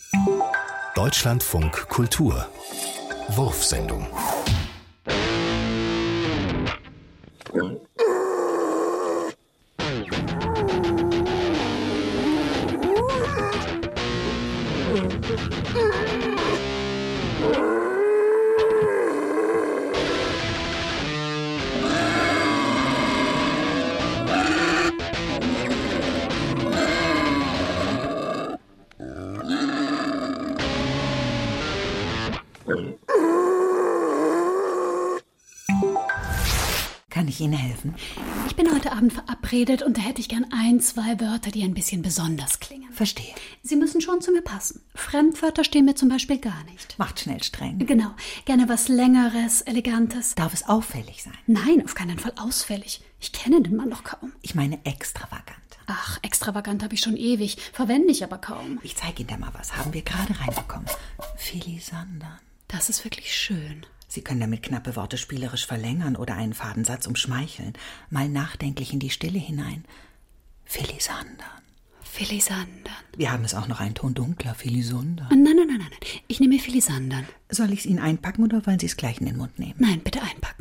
Deutschlandfunk Kultur Wurfsendung. Kann ich Ihnen helfen? Ich bin heute Abend verabredet und da hätte ich gern 1, 2 Wörter, die ein bisschen besonders klingen. Verstehe. Sie müssen schon zu mir passen. Fremdwörter stehen mir zum Beispiel gar nicht. Macht schnell streng. Genau. Gerne was Längeres, Elegantes. Darf es auffällig sein? Nein, auf keinen Fall ausfällig. Ich kenne den Mann doch kaum. Ich meine extravagant. Ach, extravagant habe ich schon ewig. Verwende ich aber kaum. Ich zeige Ihnen da mal was. Haben wir gerade reinbekommen. Filisandern. Das ist wirklich schön. Sie können damit knappe Worte spielerisch verlängern oder einen Fadensatz umschmeicheln. Mal nachdenklich in die Stille hinein. Filisandern. Filisandern. Wir haben es auch noch einen Ton dunkler. Filisandern. Nein. Ich nehme Filisandern. Soll ich es Ihnen einpacken oder wollen Sie es gleich in den Mund nehmen? Nein, bitte einpacken.